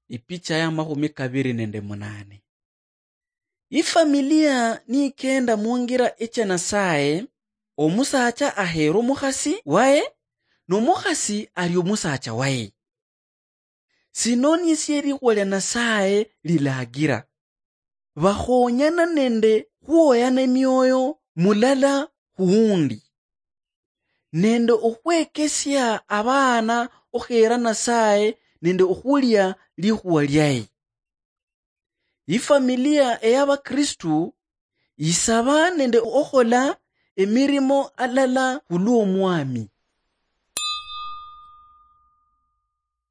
Ipicha ya 28. Ifamilia nikenda mwongira echa nasaye, omusacha ahera omukhasi waye, nomukhasi ali omusacha waye. Sinoni likhwa nasaye lilagira bakhonyana nende khuoyana myoyo mulala khuundi, nende okhwekesya abana okhera nasaye nende okhulya likhuwa lyaye. Ifamilia ey'abakristu isaba nende okhola emirimo alala khulwo omwami.